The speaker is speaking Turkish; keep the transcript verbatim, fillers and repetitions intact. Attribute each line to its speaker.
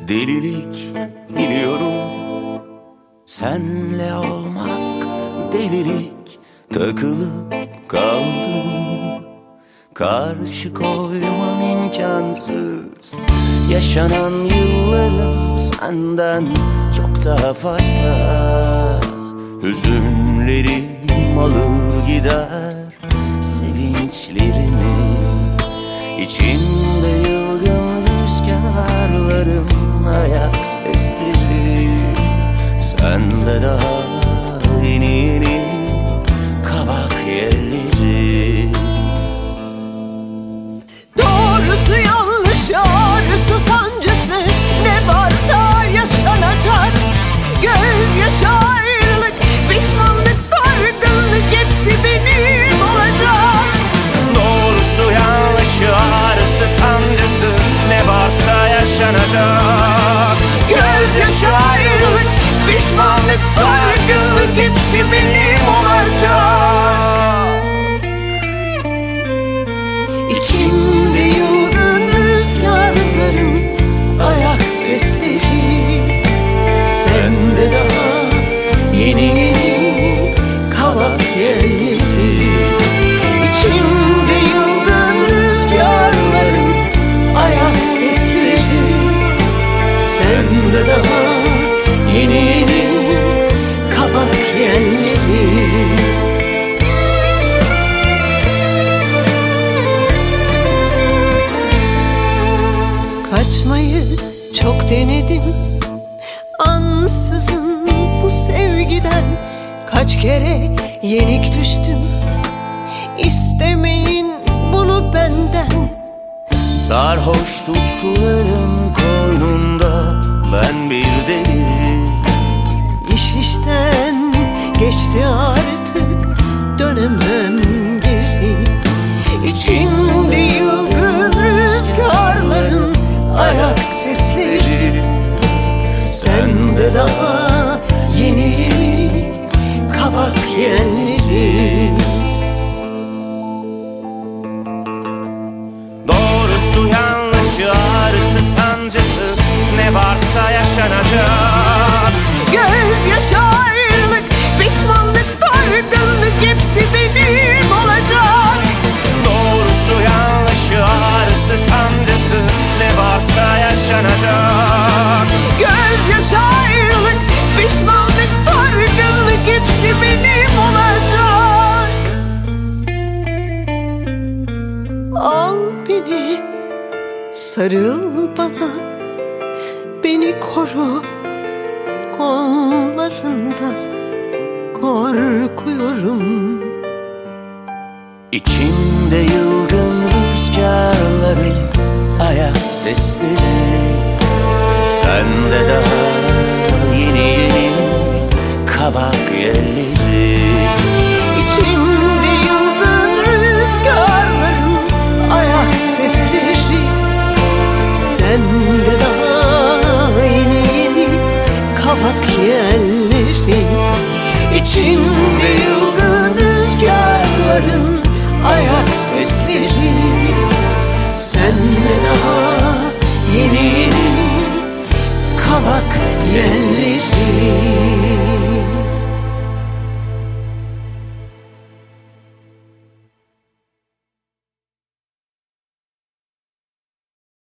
Speaker 1: delilik biliyorum. Senle olmak delilik, takılıp kaldım. Karşı koymam imkansız. Yaşanan yıllarım senden çok daha fazla. Hüzünlerim alır gider sevinçlerimi. İçimde yılgın rüzgarların ayak sesleri. Sende daha yeni yeni kavak yelleri.
Speaker 2: Doğrusu yanlışı, ağrısı sancısı ne varsa yaşanacak. Gözyaşı, ayrılık, pişmanlık, dargınlık hepsi benim olacak.
Speaker 1: Doğrusu yanlışı, ağrısı sancısı ne varsa yaşanacak.
Speaker 2: Gözyaşı, ayrılık, pişmanlık, dargınlık hepsi benim olacak. İçimde yılgın rüzgarların ayak sesleri. Sende daha yeni yeni kavak yelleri. İçimde yılgın rüzgarların ayak sesleri. Sende daha yeni yeni kavak yelleri. Kaçmayı çok denedim, ansızın bu sevgiden. Kaç kere yenik düştüm, istemeyin bunu benden.
Speaker 1: Sarhoş tutkuların koynunda ben bir deli.
Speaker 2: İş işten geçti artık, dönemem geri. İçimde yılgın rüzgarların ayak sesleri. Sende daha yeni yeni kavak yelleri.
Speaker 1: Doğrusu yanlışı, ağrısı sancısı ne varsa yaşanacak.
Speaker 2: Gözyaşı, ayrılık, pişmanlık, dargınlık hepsi benim olacak.
Speaker 1: Doğrusu yanlışı, ağrısı sancısı ne varsa yaşanacak.
Speaker 2: Gözyaşı, ayrılık, pişmanlık, dargınlık hepsi benim olacak. Al beni, sarıl bana, beni koru kollarında. Korkuyorum.
Speaker 1: İçimde yılgın rüzgarların ayak sesleri. Sende daha yeni yeni kavak yelleri.
Speaker 2: İçimde yılgın rüzgarların ayak sesleri. Sende daha yeni yeni kavak yelleri. İçimde yılgın rüzgarların ayak sesleri. Sende daha yeni yeni kavak yelleri.